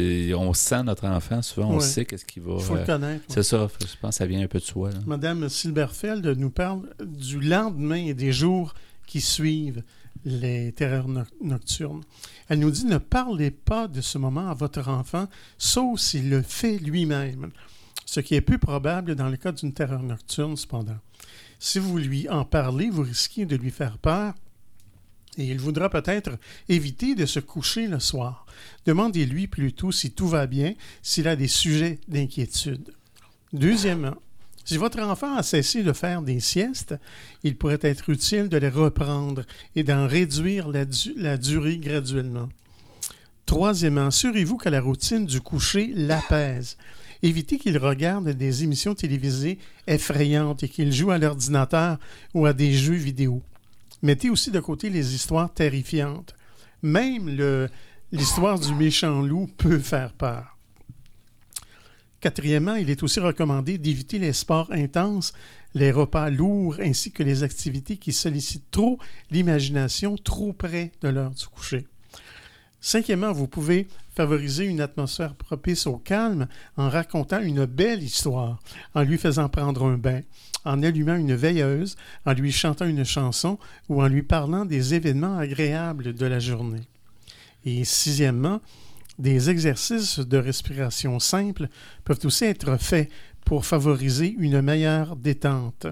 on sent notre enfant, souvent on sait qu'est-ce qu'il va... Il faut le connaître. C'est ça, je pense que ça vient un peu de soi. Là. Madame Silberfeld nous parle du lendemain et des jours qui suivent les terreurs nocturnes. Elle nous dit, ne parlez pas de ce moment à votre enfant, sauf s'il le fait lui-même. Ce qui est peu probable dans le cas d'une terreur nocturne, cependant. Si vous lui en parlez, vous risquez de lui faire peur et il voudra peut-être éviter de se coucher le soir. Demandez-lui plutôt si tout va bien, s'il a des sujets d'inquiétude. Deuxièmement, si votre enfant a cessé de faire des siestes, il pourrait être utile de les reprendre et d'en réduire la durée graduellement. Troisièmement, assurez-vous que la routine du coucher l'apaise. Évitez qu'il regarde des émissions télévisées effrayantes et qu'il joue à l'ordinateur ou à des jeux vidéo. Mettez aussi de côté les histoires terrifiantes. Même l'histoire du méchant loup peut faire peur. Quatrièmement, il est aussi recommandé d'éviter les sports intenses, les repas lourds ainsi que les activités qui sollicitent trop l'imagination trop près de l'heure du coucher. Cinquièmement, vous pouvez favoriser une atmosphère propice au calme en racontant une belle histoire, en lui faisant prendre un bain, en allumant une veilleuse, en lui chantant une chanson ou en lui parlant des événements agréables de la journée. Et sixièmement, des exercices de respiration simples peuvent aussi être faits pour favoriser une meilleure détente.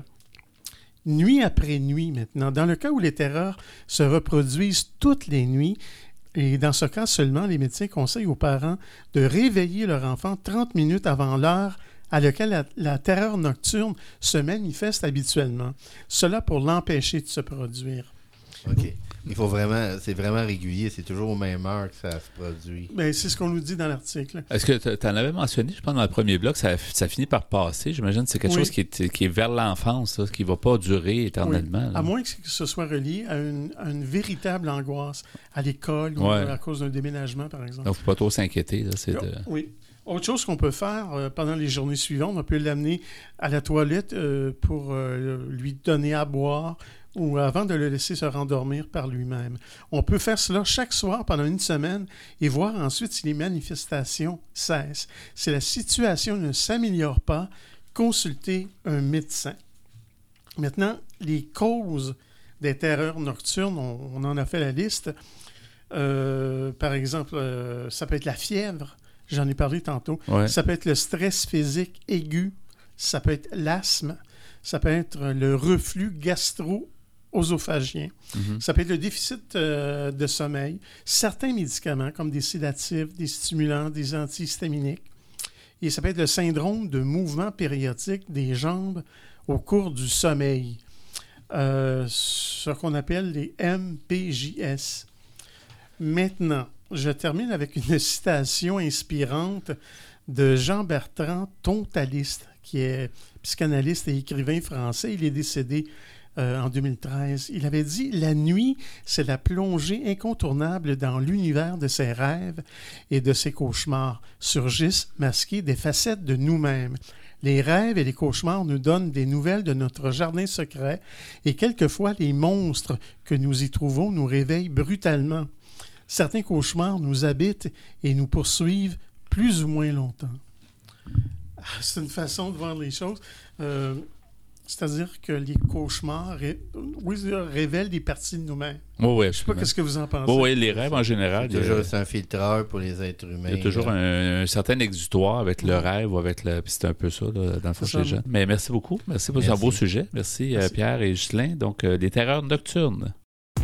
Nuit après nuit maintenant, dans le cas où les terreurs se reproduisent toutes les nuits, et dans ce cas seulement, les médecins conseillent aux parents de réveiller leur enfant 30 minutes avant l'heure à laquelle la terreur nocturne se manifeste habituellement. Cela pour l'empêcher de se produire. OK. C'est vraiment régulier, c'est toujours aux mêmes heures que ça se produit. Bien, c'est ce qu'on nous dit dans l'article. Est-ce que tu en avais mentionné, je pense, dans le premier bloc, ça finit par passer. J'imagine que c'est quelque chose qui est vers l'enfance, là, qui ne va pas durer éternellement. Oui. À moins que ce soit relié à une véritable angoisse à l'école ou à cause d'un déménagement, par exemple. Donc, il ne faut pas trop s'inquiéter. Là, Oui. Autre chose qu'on peut faire pendant les journées suivantes, on peut l'amener à la toilette pour lui donner à boire ou avant de le laisser se rendormir par lui-même. On peut faire cela chaque soir pendant une semaine et voir ensuite si les manifestations cessent. Si la situation ne s'améliore pas, consultez un médecin. Maintenant, les causes des terreurs nocturnes, on en a fait la liste. Par exemple, ça peut être la fièvre, j'en ai parlé tantôt. Ouais. Ça peut être le stress physique aigu, ça peut être l'asthme, ça peut être le reflux gastro-œsophagien, ça peut être le déficit de sommeil, certains médicaments comme des sédatifs, des stimulants, des antihistaminiques, et ça peut être le syndrome de mouvement périodique des jambes au cours du sommeil, ce qu'on appelle les MPJS. Maintenant, je termine avec une citation inspirante de Jean-Bertrand Tontaliste, qui est psychanalyste et écrivain français. Il est décédé en 2013. Il avait dit « La nuit, c'est la plongée incontournable dans l'univers de ses rêves et de ses cauchemars. Surgissent, masqués, des facettes de nous-mêmes. Les rêves et les cauchemars nous donnent des nouvelles de notre jardin secret et quelquefois les monstres que nous y trouvons nous réveillent brutalement. Certains cauchemars nous habitent et nous poursuivent plus ou moins longtemps. » C'est une façon de voir les choses. C'est-à-dire que les cauchemars révèlent des parties de nous-mêmes. Oui, je ne sais pas ce que vous en pensez. Oui, les rêves en général. C'est un filtreur pour les êtres humains. Il y a toujours un certain exutoire avec le rêve ou avec le. Puis c'est un peu ça, là, dans le fond, chez les gens. Mais merci beaucoup. Merci pour ce beau sujet. Merci. Pierre et Ghislain. Donc, les terreurs nocturnes.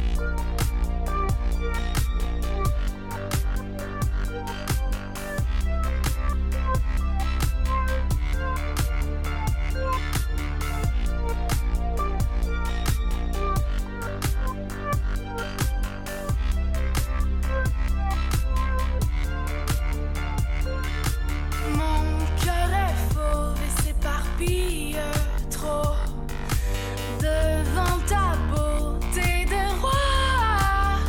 Devant ta beauté de roi,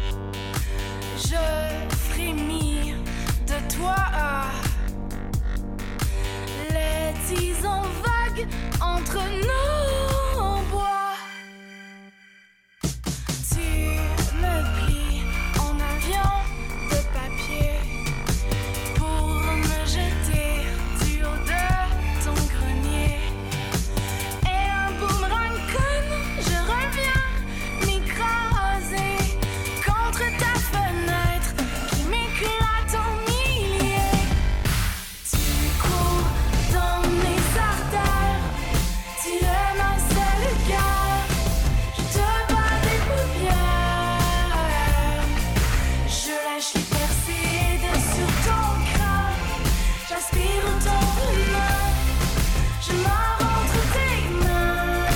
je frémis de toi. Les tisons vagues entre nos bois. Tu me plies en avion de papier pour me jeter du haut de ton grenier. Et un boomerang conne, je reviens m'écraser contre ta fenêtre qui m'éclate en milliers. Tu cours dans mes artères, tu aimes un seul gars, je te bats des paupières, je lâche les percées sur ton crâne, j'aspire ton venin, je m'en rentre tes mains.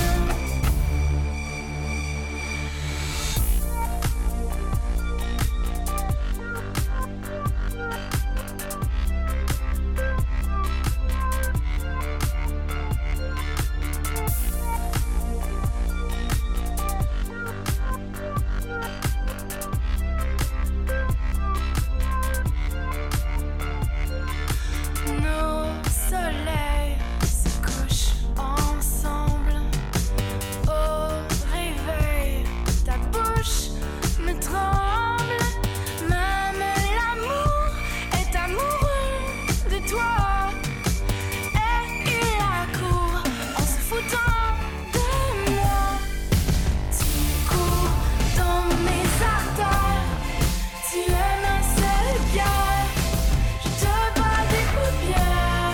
Nos soleils se couchent ensemble. Au réveil, ta bouche me tremble. Même l'amour est amoureux de toi. Et il accourt en se foutant de moi. Tu cours dans mes artères, tu aimes un seul gars, je te bats des paupières,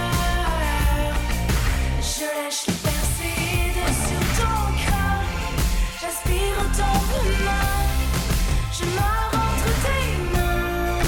je lèche les percées sur ton crâne, j'aspire ton venin, je m'en rentre tes mains.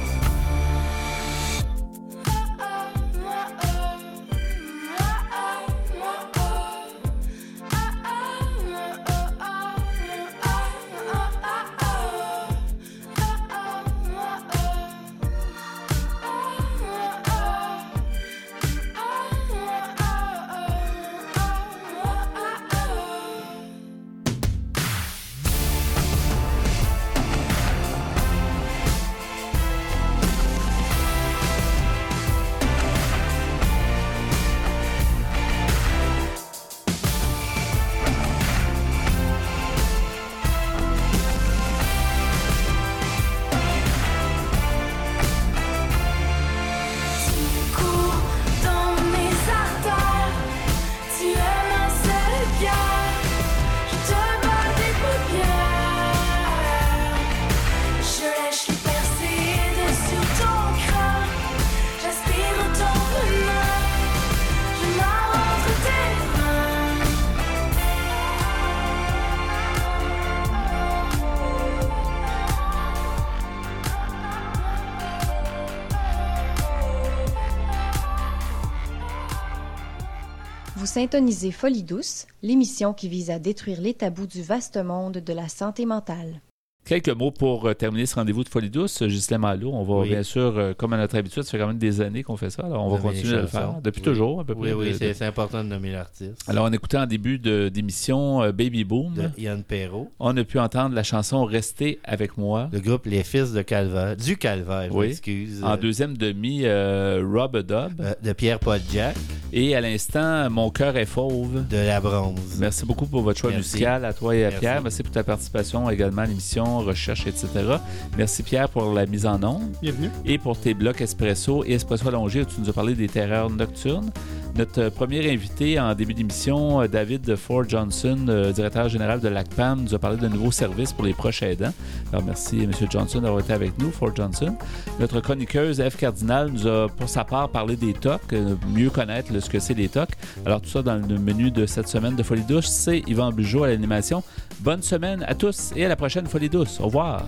Tu cours dans mes artères, tu aimes un seul gars, je te bats des paupières, je lèche les percées sur ton crâne, j'aspire ton venin, je m'en rentre tes mains. Vous syntonisez Folie douce, l'émission qui vise à détruire les tabous du vaste monde de la santé mentale. Quelques mots pour terminer ce rendez-vous de Folie douce. Ghislain Malo, on va bien sûr, comme à notre habitude, ça fait quand même des années qu'on fait ça, alors on va continuer à le faire. Depuis toujours, à peu près. Oui, c'est important de nommer l'artiste. Alors, on écoutait en début d'émission Baby Boom. De Yann Perrault. On a pu entendre la chanson Restez avec moi. Le groupe Les Fils de Calvaire, du Calvaire, je m'excuse. En deuxième demi, Rub-a-Dub. De Pierre-Paul Jack. Et à l'instant, Mon cœur est fauve. De La Bronze. Merci beaucoup pour votre choix musical, à toi et à Pierre. Merci pour ta participation également à l'émission, recherche, etc. Merci Pierre pour la mise en onde. Bienvenue. Et pour tes blocs Espresso et Espresso allongé où tu nous as parlé des terreurs nocturnes. Notre premier invité en début d'émission, David Ford Johnson, directeur général de l'ACPAM, nous a parlé d'un nouveau service pour les proches aidants. Alors merci M. Johnson d'avoir été avec nous, Ford Johnson. Notre chroniqueuse Eve Cardinal nous a pour sa part parlé des TOC, mieux connaître ce que c'est les TOC. Alors tout ça dans le menu de cette semaine de Folie douce, c'est Yvan Bugeaud à l'animation. Bonne semaine à tous et à la prochaine Folie douce. Au revoir.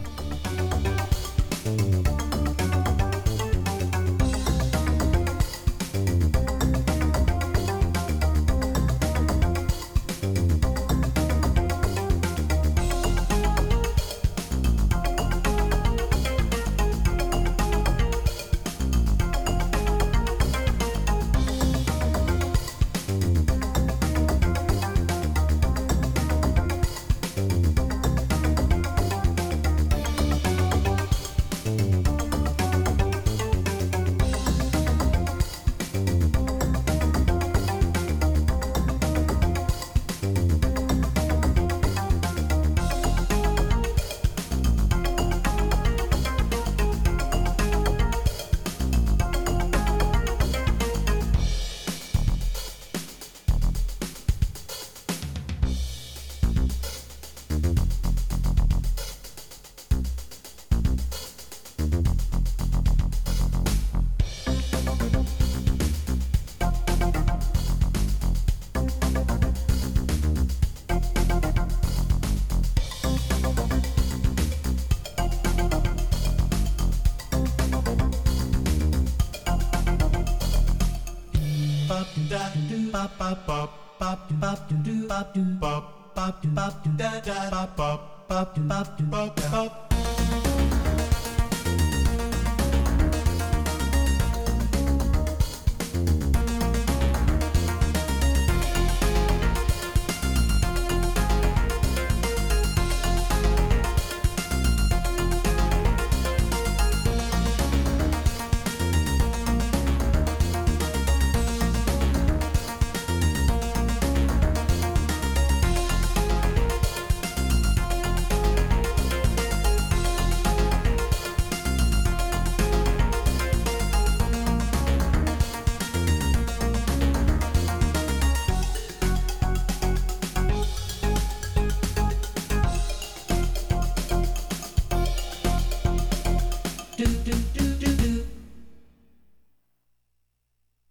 do do